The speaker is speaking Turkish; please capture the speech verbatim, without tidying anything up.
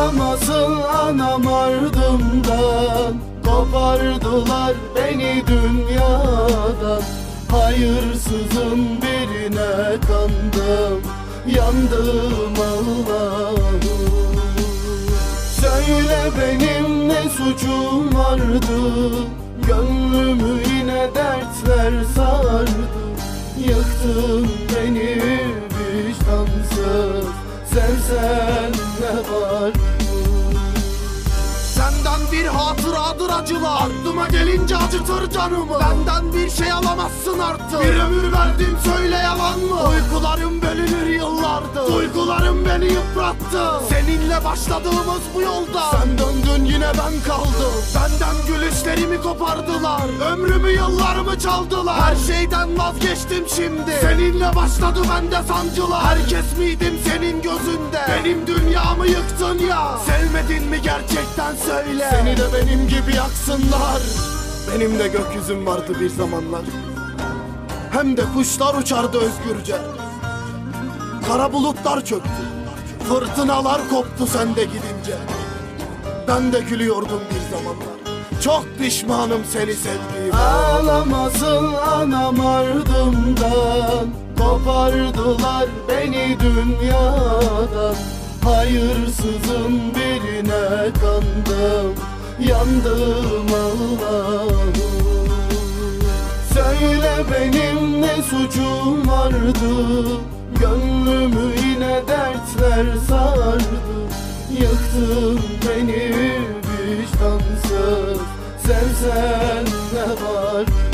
Ağlamasın anam ardımdan, kopardılar beni dünyadan. Hayırsızın birine kandım, yandım Allah'ım. Söyle benim ne suçum vardı, gönlümü yine dertler sardı. Yıktın beni vicdansız, sevsen ne var? Senden bir hatıradır acılar, aklıma gelince acıtır canımı. Benden bir şey alamazsın artık, bir ömür verdim söyle yalan mı? Uykularım bölünür yıllardır, duygularım beni yıprattı. Seninle başladığımız bu yolda sen döndün yine ben kaldım. Benden gülüşlerimi kopardılar, ömrümü yıllarımı çaldılar. Her şeyden vazgeçtim şimdi, seninle başladı bende sancılar. Herkes miydim senin gözünde, benim dünyamı yıktın ya. Sevmedin mi gerçekten söyle, seni de benim gibi yaksınlar. Benim de gökyüzüm vardı bir zamanlar, hem de kuşlar uçardı özgürce. Kara bulutlar çöktü, fırtınalar koptu sen de gidince. Ben de gülüyordum bir zamanlar, çok pişmanım seni sevdiğime. Ağlamasın anam ardımdan, kopardılar beni dünyadan. Hayırsızın birine kandım, yandım Allah'ım. Söyle benim ne suçum vardı, gönlümü yine dertler sardı. Yıktın beni vicdansız, sevsen ne var?